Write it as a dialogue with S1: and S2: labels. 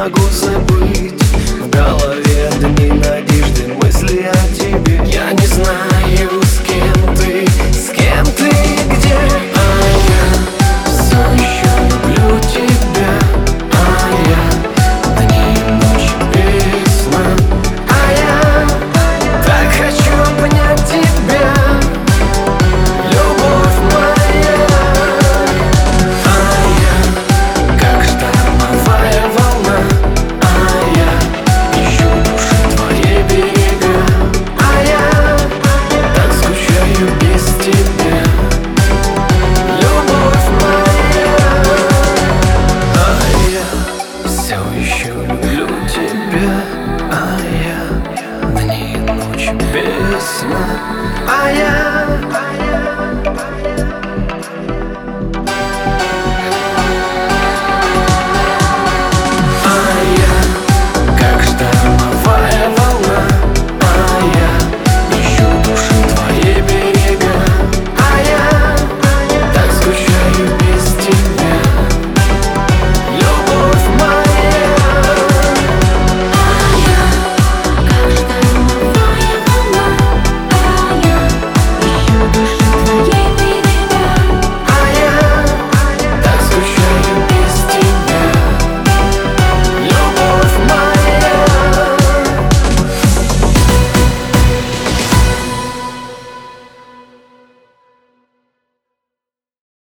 S1: могу забыть. В голове дни надежды, мысли о тебе. Я не знаю, с кем ты и где. А я все еще люблю тебя. А я дни и ночи без сна. А я так хочу обнять тебя, любовь моя. А я как штормовая волна. А я ищу души твои берега. А я так скучаю без тебя, любовь моя. А я все еще люблю тебя. А я дни и ночи без сна. А я